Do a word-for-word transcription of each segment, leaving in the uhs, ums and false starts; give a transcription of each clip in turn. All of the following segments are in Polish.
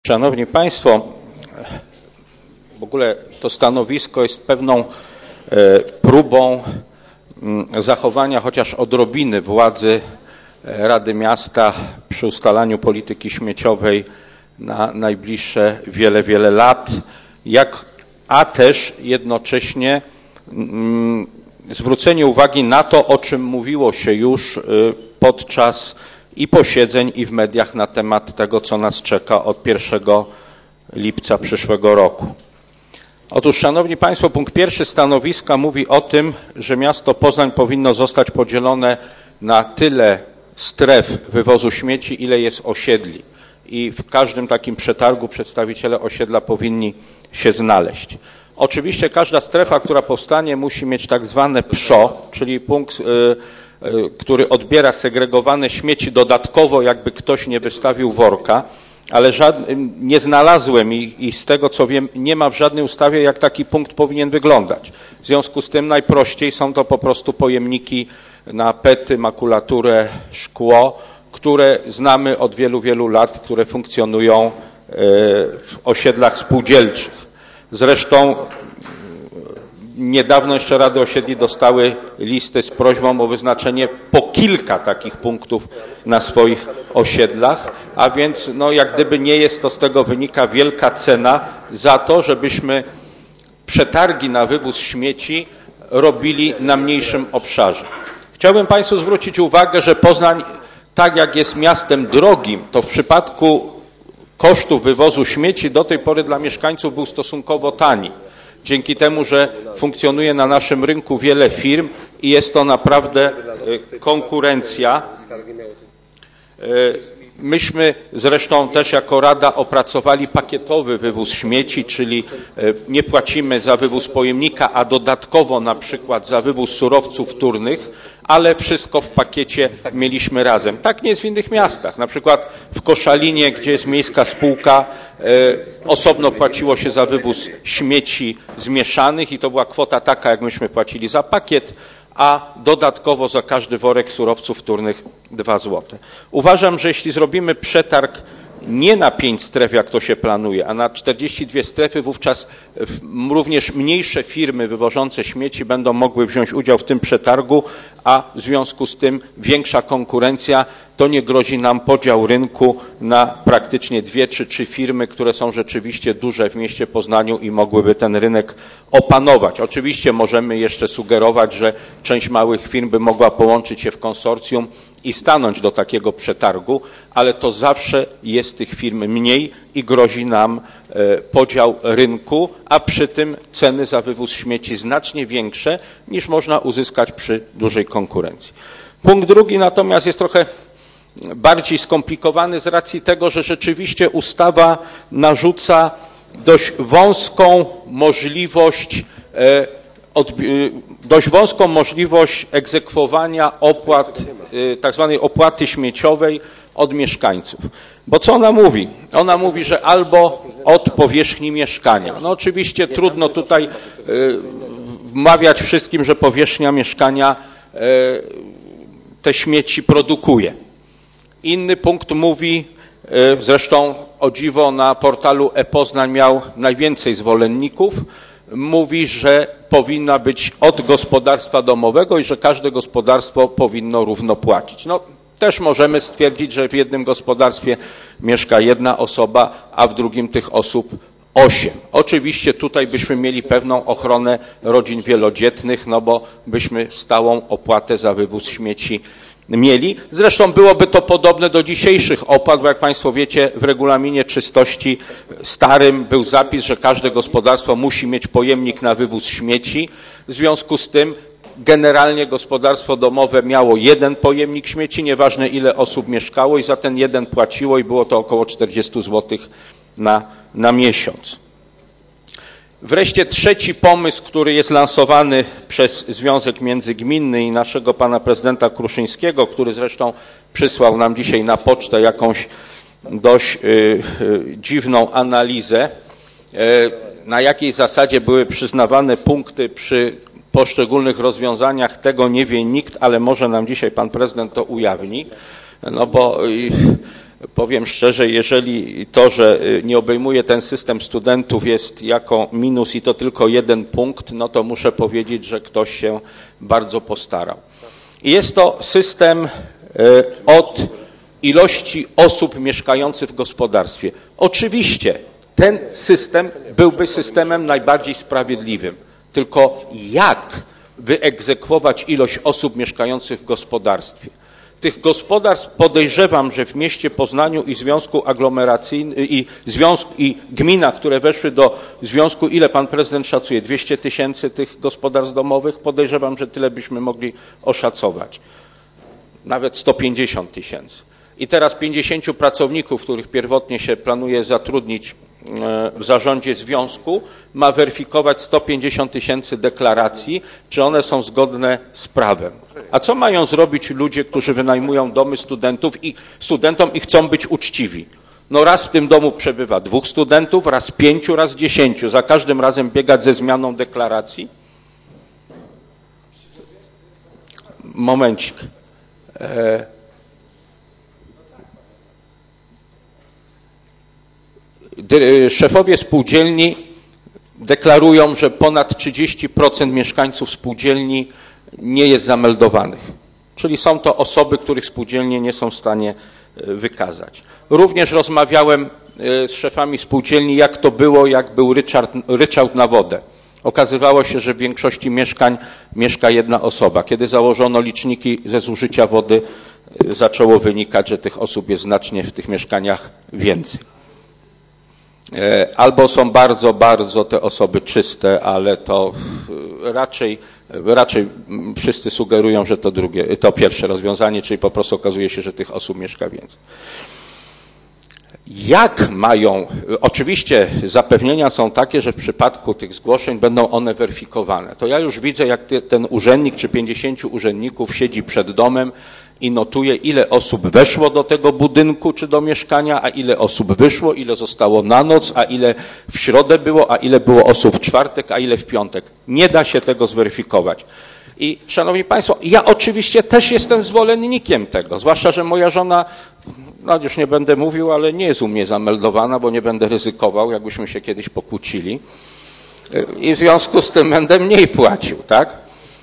Szanowni Państwo, w ogóle to stanowisko jest pewną próbą zachowania chociaż odrobiny władzy Rady Miasta przy ustalaniu polityki śmieciowej na najbliższe wiele, wiele lat, jak, a też jednocześnie zwrócenie uwagi na to, o czym mówiło się już podczas i posiedzeń, i w mediach na temat tego, co nas czeka od pierwszego lipca przyszłego roku. Otóż, Szanowni Państwo, punkt pierwszy stanowiska mówi o tym, że miasto Poznań powinno zostać podzielone na tyle stref wywozu śmieci, ile jest osiedli. I w każdym takim przetargu przedstawiciele osiedla powinni się znaleźć. Oczywiście każda strefa, która powstanie, musi mieć tak zwane P S O, czyli punkt, yy, który odbiera segregowane śmieci dodatkowo, jakby ktoś nie wystawił worka, ale żadnym, nie znalazłem i, i z tego co wiem, nie ma w żadnej ustawie, jak taki punkt powinien wyglądać. W związku z tym najprościej są to po prostu pojemniki na pety, makulaturę, szkło, które znamy od wielu, wielu lat, które funkcjonują w osiedlach spółdzielczych. Zresztą niedawno jeszcze Rady Osiedli dostały listy z prośbą o wyznaczenie po kilka takich punktów na swoich osiedlach, a więc no, jak gdyby nie jest to, z tego wynika wielka cena za to, żebyśmy przetargi na wywóz śmieci robili na mniejszym obszarze. Chciałbym Państwu zwrócić uwagę, że Poznań, tak jak jest miastem drogim, to w przypadku kosztów wywozu śmieci do tej pory dla mieszkańców był stosunkowo tani. Dzięki temu, że funkcjonuje na naszym rynku wiele firm i jest to naprawdę konkurencja. Myśmy zresztą też jako Rada opracowali pakietowy wywóz śmieci, czyli nie płacimy za wywóz pojemnika, a dodatkowo na przykład za wywóz surowców wtórnych, ale wszystko w pakiecie mieliśmy razem. Tak nie jest w innych miastach. Na przykład w Koszalinie, gdzie jest miejska spółka, osobno płaciło się za wywóz śmieci zmieszanych i to była kwota taka, jak myśmy płacili za pakiet, a dodatkowo za każdy worek surowców wtórnych dwa złote. Uważam, że jeśli zrobimy przetarg nie na pięć stref, jak to się planuje, a na czterdzieści dwie strefy, wówczas również mniejsze firmy wywożące śmieci będą mogły wziąć udział w tym przetargu, a w związku z tym większa konkurencja, to nie grozi nam podział rynku na praktycznie dwie czy trzy firmy, które są rzeczywiście duże w mieście Poznaniu i mogłyby ten rynek opanować. Oczywiście możemy jeszcze sugerować, że część małych firm by mogła połączyć się w konsorcjum i stanąć do takiego przetargu, ale to zawsze jest tych firm mniej i grozi nam podział rynku, a przy tym ceny za wywóz śmieci znacznie większe niż można uzyskać przy dużej konkurencji. Punkt drugi natomiast jest trochę bardziej skomplikowany z racji tego, że rzeczywiście ustawa narzuca dość wąską możliwość dość wąską możliwość egzekwowania opłat, tak zwanej opłaty śmieciowej od mieszkańców. Bo co ona mówi? Ona mówi, że albo od powierzchni mieszkania. No oczywiście trudno tutaj wmawiać wszystkim, że powierzchnia mieszkania te śmieci produkuje. Inny punkt mówi, zresztą o dziwo na portalu e-Poznań miał najwięcej zwolenników, mówi, że powinna być od gospodarstwa domowego i że każde gospodarstwo powinno równo płacić. No, też możemy stwierdzić, że w jednym gospodarstwie mieszka jedna osoba, a w drugim tych osób osiem. Oczywiście tutaj byśmy mieli pewną ochronę rodzin wielodzietnych, no bo byśmy stałą opłatę za wywóz śmieci mieli. Zresztą byłoby to podobne do dzisiejszych opłat, bo jak Państwo wiecie, w regulaminie czystości starym był zapis, że każde gospodarstwo musi mieć pojemnik na wywóz śmieci. W związku z tym generalnie gospodarstwo domowe miało jeden pojemnik śmieci, nieważne ile osób mieszkało i za ten jeden płaciło i było to około czterdzieści złotych na, na miesiąc. Wreszcie trzeci pomysł, który jest lansowany przez Związek Międzygminny i naszego pana prezydenta Kruszyńskiego, który zresztą przysłał nam dzisiaj na pocztę jakąś dość y, y, dziwną analizę, y, na jakiej zasadzie były przyznawane punkty przy poszczególnych rozwiązaniach, tego nie wie nikt, ale może nam dzisiaj pan prezydent to ujawni, no bo y, powiem szczerze, jeżeli to, że nie obejmuje ten system studentów jest jako minus i to tylko jeden punkt, no to muszę powiedzieć, że ktoś się bardzo postarał. I jest to system od ilości osób mieszkających w gospodarstwie. Oczywiście ten system byłby systemem najbardziej sprawiedliwym, tylko jak wyegzekwować ilość osób mieszkających w gospodarstwie? Tych gospodarstw podejrzewam, że w mieście Poznaniu i Związku Aglomeracyjnym i, związku, i gminach, które weszły do związku, ile pan prezydent szacuje? dwieście tysięcy tych gospodarstw domowych? Podejrzewam, że tyle byśmy mogli oszacować. Nawet sto pięćdziesiąt tysięcy. I teraz pięćdziesięciu pracowników, których pierwotnie się planuje zatrudnić w zarządzie związku, ma weryfikować sto pięćdziesiąt tysięcy deklaracji, czy one są zgodne z prawem. A co mają zrobić ludzie, którzy wynajmują domy studentów i studentom i chcą być uczciwi? No raz w tym domu przebywa dwóch studentów, raz pięciu, raz dziesięciu. Za każdym razem biegać ze zmianą deklaracji? Momencik. E Szefowie spółdzielni deklarują, że ponad trzydzieści procent mieszkańców spółdzielni nie jest zameldowanych. Czyli są to osoby, których spółdzielnie nie są w stanie wykazać. Również rozmawiałem z szefami spółdzielni, jak to było, jak był ryczałt, ryczałt na wodę. Okazywało się, że w większości mieszkań mieszka jedna osoba. Kiedy założono liczniki ze zużycia wody, zaczęło wynikać, że tych osób jest znacznie w tych mieszkaniach więcej. Albo są bardzo, bardzo te osoby czyste, ale to raczej, raczej wszyscy sugerują, że to drugie, to pierwsze rozwiązanie, czyli po prostu okazuje się, że tych osób mieszka więcej. Jak mają, oczywiście zapewnienia są takie, że w przypadku tych zgłoszeń będą one weryfikowane. To ja już widzę, jak ten urzędnik czy pięćdziesięciu urzędników siedzi przed domem i notuje, ile osób weszło do tego budynku czy do mieszkania, a ile osób wyszło, ile zostało na noc, a ile w środę było, a ile było osób w czwartek, a ile w piątek. Nie da się tego zweryfikować. I szanowni państwo, ja oczywiście też jestem zwolennikiem tego, zwłaszcza, że moja żona, no już nie będę mówił, ale nie jest u mnie zameldowana, bo nie będę ryzykował, jakbyśmy się kiedyś pokłócili. I w związku z tym będę mniej płacił, tak?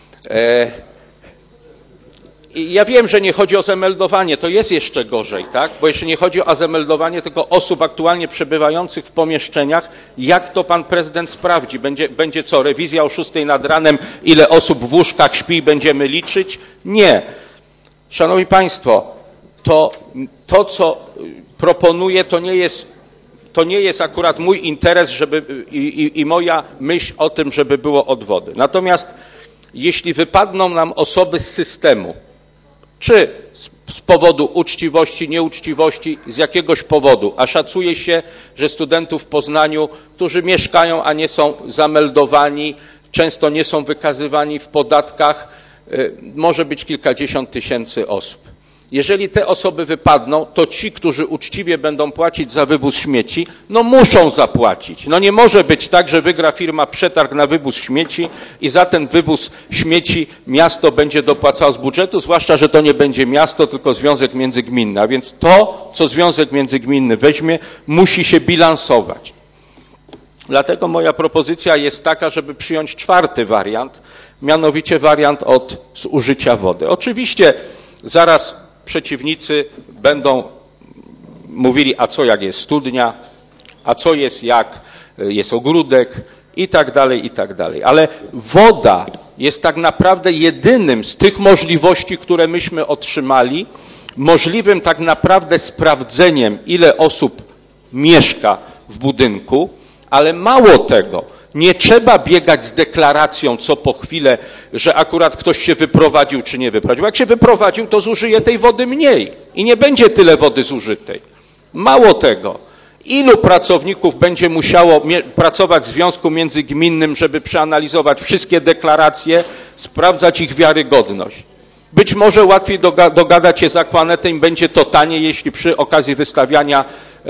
I ja wiem, że nie chodzi o zameldowanie, to jest jeszcze gorzej, tak? Bo jeszcze nie chodzi o zameldowanie tylko osób aktualnie przebywających w pomieszczeniach. Jak to pan prezydent sprawdzi? Będzie, będzie co, rewizja o szóstej nad ranem, ile osób w łóżkach śpi, będziemy liczyć? Nie. Szanowni państwo, to, to co proponuję, to nie jest, to nie jest akurat mój interes, żeby, i, i, i moja myśl o tym, żeby było odwody. Natomiast jeśli wypadną nam osoby z systemu, czy z powodu uczciwości, nieuczciwości, z jakiegoś powodu, a szacuje się, że studentów w Poznaniu, którzy mieszkają, a nie są zameldowani, często nie są wykazywani w podatkach, może być kilkadziesiąt tysięcy osób. Jeżeli te osoby wypadną, to ci, którzy uczciwie będą płacić za wywóz śmieci, no muszą zapłacić. No nie może być tak, że wygra firma przetarg na wywóz śmieci i za ten wywóz śmieci miasto będzie dopłacało z budżetu, zwłaszcza, że to nie będzie miasto, tylko związek międzygminny. A więc to, co związek międzygminny weźmie, musi się bilansować. Dlatego moja propozycja jest taka, żeby przyjąć czwarty wariant, mianowicie wariant od zużycia wody. Oczywiście zaraz przeciwnicy będą mówili, a co jak jest studnia, a co jest jak jest ogródek i tak dalej, i tak dalej. Ale woda jest tak naprawdę jedynym z tych możliwości, które myśmy otrzymali, możliwym tak naprawdę sprawdzeniem, ile osób mieszka w budynku, ale mało tego. Nie trzeba biegać z deklaracją co po chwilę, że akurat ktoś się wyprowadził czy nie wyprowadził. Jak się wyprowadził, to zużyje tej wody mniej i nie będzie tyle wody zużytej. Mało tego, ilu pracowników będzie musiało pracować w związku międzygminnym, żeby przeanalizować wszystkie deklaracje, sprawdzać ich wiarygodność. Być może łatwiej dogadać się z Aquanetem i będzie to taniej, jeśli przy okazji wystawiania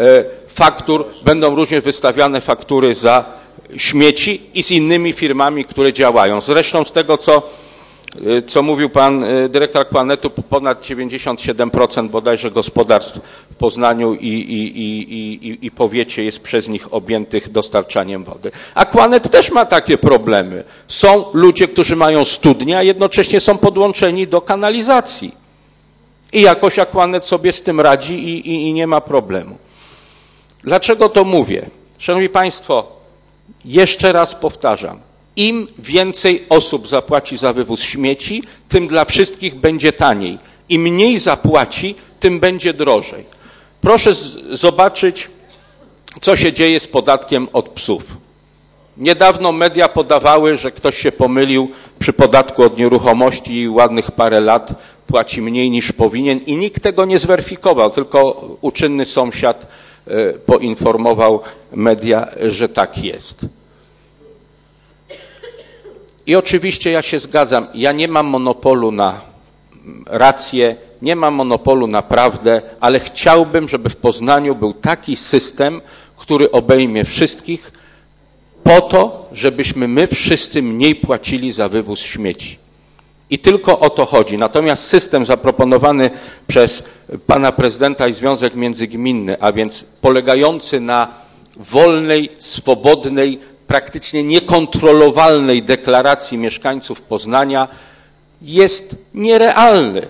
faktur będą również wystawiane faktury za śmieci i z innymi firmami, które działają. Zresztą z tego, co Co mówił pan dyrektor Aquanetu, ponad dziewięćdziesiąt siedem procent bodajże gospodarstw w Poznaniu i, i, i, i, i powiecie jest przez nich objętych dostarczaniem wody. Aquanet też ma takie problemy. Są ludzie, którzy mają studnie, a jednocześnie są podłączeni do kanalizacji. I jakoś Aquanet sobie z tym radzi i, i, i nie ma problemu. Dlaczego to mówię? Szanowni Państwo, jeszcze raz powtarzam. Im więcej osób zapłaci za wywóz śmieci, tym dla wszystkich będzie taniej. Im mniej zapłaci, tym będzie drożej. Proszę zobaczyć, co się dzieje z podatkiem od psów. Niedawno media podawały, że ktoś się pomylił przy podatku od nieruchomości i ładnych parę lat płaci mniej niż powinien i nikt tego nie zweryfikował, tylko uczynny sąsiad poinformował media, że tak jest. I oczywiście ja się zgadzam, ja nie mam monopolu na rację, nie mam monopolu na prawdę, ale chciałbym, żeby w Poznaniu był taki system, który obejmie wszystkich po to, żebyśmy my wszyscy mniej płacili za wywóz śmieci. I tylko o to chodzi. Natomiast system zaproponowany przez pana prezydenta i Związek Międzygminny, a więc polegający na wolnej, swobodnej, praktycznie niekontrolowalnej deklaracji mieszkańców Poznania jest nierealny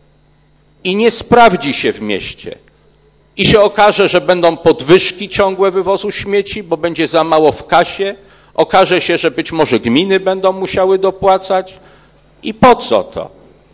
i nie sprawdzi się w mieście. I się okaże, że będą podwyżki ciągłe wywozu śmieci, bo będzie za mało w kasie. Okaże się, że być może gminy będą musiały dopłacać. I po co to?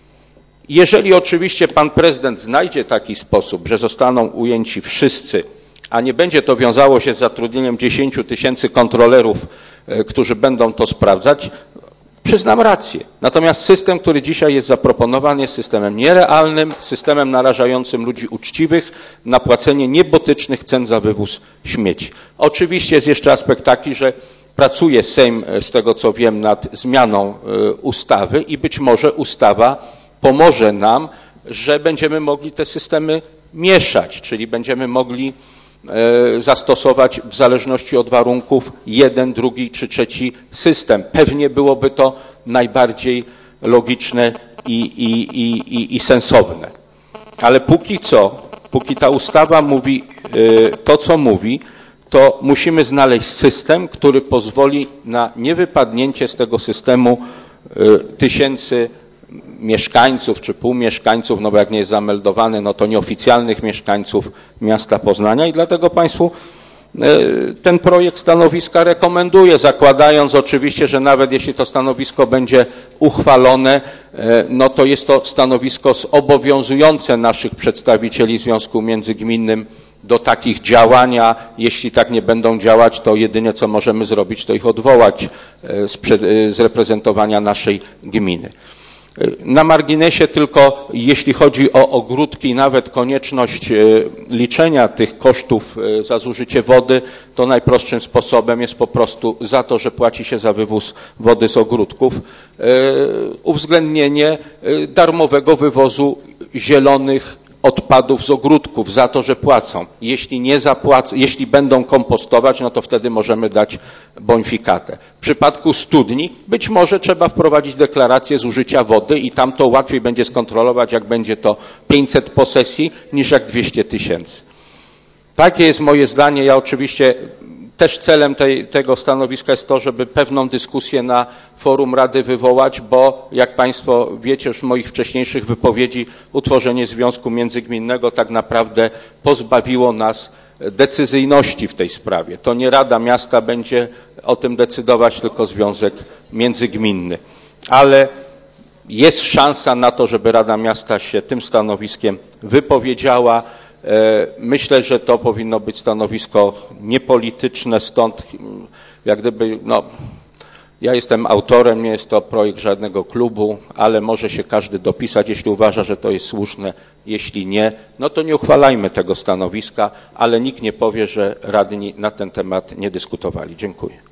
Jeżeli oczywiście pan prezydent znajdzie taki sposób, że zostaną ujęci wszyscy, a nie będzie to wiązało się z zatrudnieniem dziesięciu tysięcy kontrolerów, którzy będą to sprawdzać, przyznam rację. Natomiast system, który dzisiaj jest zaproponowany, jest systemem nierealnym, systemem narażającym ludzi uczciwych na płacenie niebotycznych cen za wywóz śmieci. Oczywiście jest jeszcze aspekt taki, że pracuje Sejm, z tego co wiem, nad zmianą ustawy i być może ustawa pomoże nam, że będziemy mogli te systemy mieszać, czyli będziemy mogli zastosować w zależności od warunków jeden, drugi czy trzeci system. Pewnie byłoby to najbardziej logiczne i, i, i, i sensowne. Ale póki co, póki ta ustawa mówi to, co mówi, to musimy znaleźć system, który pozwoli na niewypadnięcie z tego systemu tysięcy mieszkańców czy półmieszkańców, no bo jak nie jest zameldowany, no to nieoficjalnych mieszkańców miasta Poznania i dlatego Państwu ten projekt stanowiska rekomenduję, zakładając oczywiście, że nawet jeśli to stanowisko będzie uchwalone, no to jest to stanowisko zobowiązujące naszych przedstawicieli Związku Międzygminnym do takich działań, a jeśli tak nie będą działać, to jedynie co możemy zrobić, to ich odwołać z, z reprezentowania naszej gminy. Na marginesie tylko, jeśli chodzi o ogródki, nawet konieczność liczenia tych kosztów za zużycie wody, to najprostszym sposobem jest po prostu za to, że płaci się za wywóz wody z ogródków, uwzględnienie darmowego wywozu zielonych odpadów z ogródków za to, że płacą. Jeśli nie zapłacą, jeśli będą kompostować, no to wtedy możemy dać bonifikatę. W przypadku studni być może trzeba wprowadzić deklarację zużycia wody i tam to łatwiej będzie skontrolować, jak będzie to pięćset posesji niż jak dwieście tysięcy. Takie jest moje zdanie. Ja oczywiście też celem tej, tego stanowiska jest to, żeby pewną dyskusję na forum Rady wywołać, bo jak Państwo wiecie już z moich wcześniejszych wypowiedzi, utworzenie Związku Międzygminnego tak naprawdę pozbawiło nas decyzyjności w tej sprawie. To nie Rada Miasta będzie o tym decydować, tylko Związek Międzygminny. Ale jest szansa na to, żeby Rada Miasta się tym stanowiskiem wypowiedziała. Myślę, że to powinno być stanowisko niepolityczne, stąd jak gdyby, no, ja jestem autorem, nie jest to projekt żadnego klubu, ale może się każdy dopisać, jeśli uważa, że to jest słuszne. Jeśli nie, no to nie uchwalajmy tego stanowiska, ale nikt nie powie, że radni na ten temat nie dyskutowali. Dziękuję.